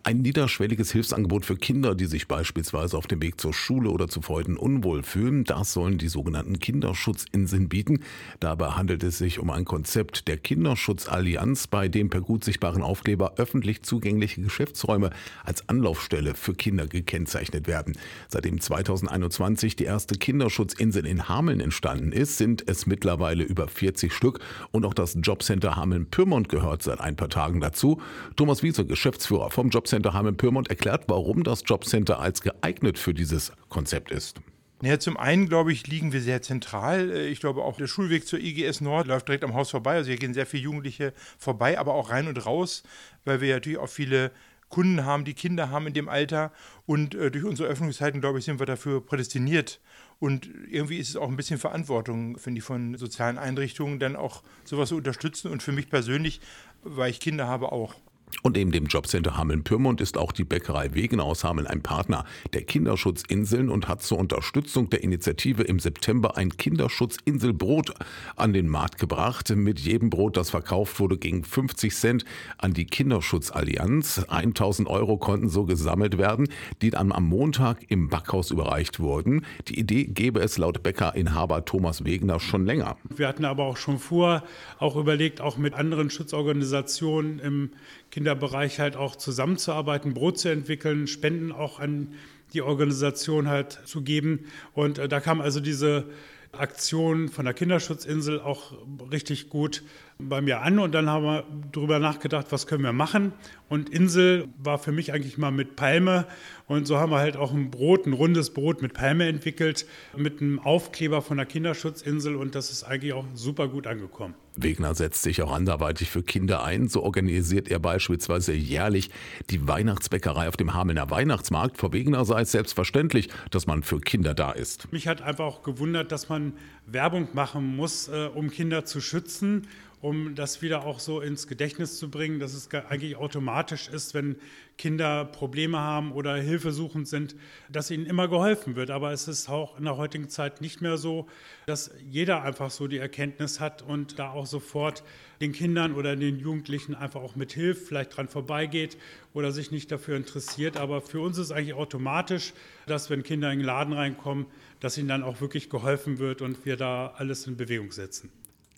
Ein niederschwelliges Hilfsangebot für Kinder, die sich beispielsweise auf dem Weg zur Schule oder zu Freunden unwohl fühlen, das sollen die sogenannten Kinderschutzinseln bieten. Dabei handelt es sich um ein Konzept der Kinderschutzallianz, bei dem per gut sichtbaren Aufkleber öffentlich zugängliche Geschäftsräume als Anlaufstelle für Kinder gekennzeichnet werden. Seitdem 2021 die erste Kinderschutzinsel in Hameln entstanden ist, sind es mittlerweile über 40 Stück und auch das Jobcenter Hameln-Pyrmont gehört seit ein paar Tagen dazu. Thomas Wiese, Geschäftsführer vom Jobcenter Hameln-Pyrmont, erklärt, warum das Jobcenter als geeignet für dieses Konzept ist. Ja, zum einen, glaube ich, liegen wir sehr zentral. Ich glaube, auch der Schulweg zur IGS Nord läuft direkt am Haus vorbei. Also hier gehen sehr viele Jugendliche vorbei, aber auch rein und raus, weil wir natürlich auch viele Kunden haben, die Kinder haben in dem Alter. Und durch unsere Öffnungszeiten, glaube ich, sind wir dafür prädestiniert. Und irgendwie ist es auch ein bisschen Verantwortung, finde ich, von sozialen Einrichtungen, dann auch sowas zu unterstützen. Und für mich persönlich, weil ich Kinder habe, auch. Und neben dem Jobcenter Hameln-Pyrmont ist auch die Bäckerei Wegener aus Hameln ein Partner der Kinderschutzinseln und hat zur Unterstützung der Initiative im September ein Kinderschutzinselbrot an den Markt gebracht. Mit jedem Brot, das verkauft wurde, ging 50 Cent an die Kinderschutzallianz. 1.000 Euro konnten so gesammelt werden, die dann am Montag im Backhaus überreicht wurden. Die Idee gäbe es laut Bäckerinhaber Thomas Wegener schon länger. Wir hatten aber auch schon vor, auch überlegt, auch mit anderen Schutzorganisationen im Kinderbereich halt auch zusammenzuarbeiten, Brot zu entwickeln, Spenden auch an die Organisation halt zu geben. Und da kam also diese Aktion von der Kinderschutzinsel auch richtig gut bei mir an. Und dann haben wir darüber nachgedacht, was können wir machen. Und Insel war für mich eigentlich mal mit Palme. Und so haben wir halt auch ein rundes Brot mit Palme entwickelt, mit einem Aufkleber von der Kinderschutzinsel. Und das ist eigentlich auch super gut angekommen. Wegener setzt sich auch anderweitig für Kinder ein. So organisiert er beispielsweise jährlich die Weihnachtsbäckerei auf dem Hamelner Weihnachtsmarkt. Für Wegener sei es selbstverständlich, dass man für Kinder da ist. Mich hat einfach auch gewundert, dass man Werbung machen muss, um Kinder zu schützen, um das wieder auch so ins Gedächtnis zu bringen, dass es eigentlich automatisch ist, wenn Kinder Probleme haben oder hilfesuchend sind, dass ihnen immer geholfen wird. Aber es ist auch in der heutigen Zeit nicht mehr so, dass jeder einfach so die Erkenntnis hat und da auch sofort den Kindern oder den Jugendlichen einfach auch mithilft, vielleicht dran vorbeigeht oder sich nicht dafür interessiert. Aber für uns ist eigentlich automatisch, dass wenn Kinder in den Laden reinkommen, dass ihnen dann auch wirklich geholfen wird und wir da alles in Bewegung setzen.